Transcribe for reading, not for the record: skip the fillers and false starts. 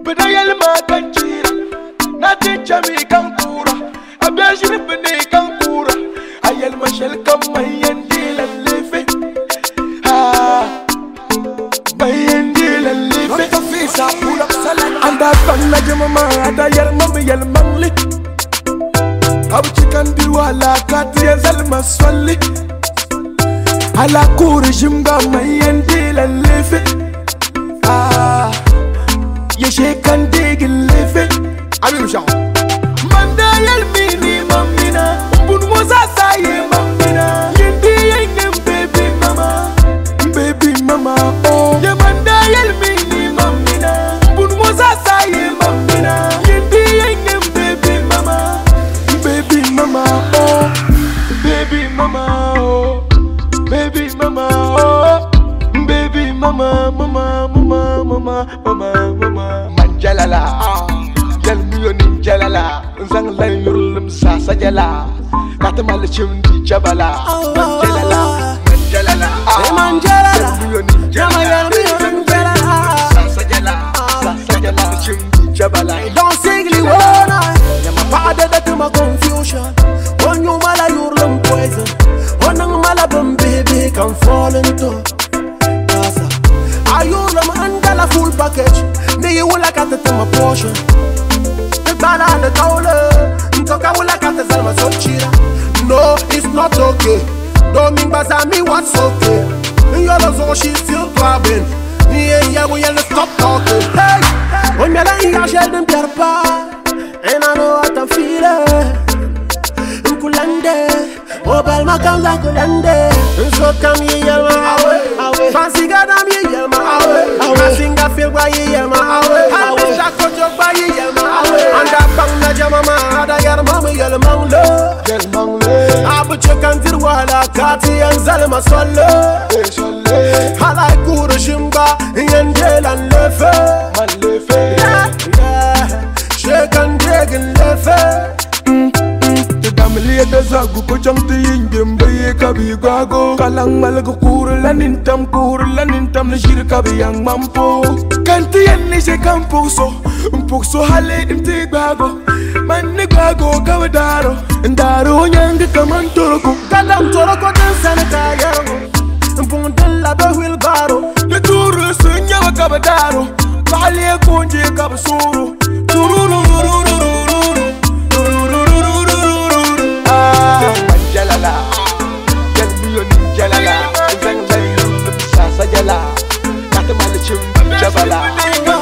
Bedayal makanchira Naticha mi kankura Abdashir bini kankura Ayal mashal kamayan dilan lefe Dilan lefe Rota fisa pull up salad Anda konna jama ada yal mami yal mangli Abu chikan diwala kati ya zalma swali Ala kuri jimga mayan dilan lefe Yeshe kan digin lefe Abi mshaw Manda yal mini mamina Umbun moza saye mamina Yendi yengem baby mama Baby mama oh Ye manda yal mini mamina Umbun moza saye mamina Yendi yengem baby mama Baby mama oh Baby mama oh Baby mama oh Baby mama mama mama mama mama mama Manjalala Yal miyo ninjalala Nzang lay yurlum sasa jala Katamal chimdi jabala Manjalala Manjalala Manjalala Yal miyo ninjalala Yal miyo ninjalala Sasa jala chimdi jabala Don't sigli wona Yama paade to my confusion On you mala yurlum poison Onang mala baby can fall into Ayurlum andala full package Me you will like at my portion The bala and the towler Ntoka will like at the zalma sochira No, it's not okay Don't mean me what's okay You're the zone she's still clubbing Yeah, we have to stop talking Hey, when you're lying, I shall them and I know what I'm feeling Kulande, Obel Makamza Kulande So come here, my away Fancy God, I'm here, my away Singa feel why you my away I wish I could just buy you, my away And that bang na jamama, ada yar mama yel manglo Abu chekan dirwala, kati and zalma solo Hala kuru shimba, yendelan lefe Shekan dragon lefe Damliyada zagu ko jamti yingem baye kabi gago Kalang malaga kurlanin tam na shirka biyang mampo Kanti yan ni se kampukso Mpukso hale imti gago Manni gago kawadaro Ndaro nyangi kaman toroko Kalang toroko din sana kayaro Mpung dilla be wilbaro Neturu sunya wa kawadaro Kali kunje kabasuru Manjalala Yal miyo ninjalala Nzang lay yurlum sasa jala Katamal chimdi jabala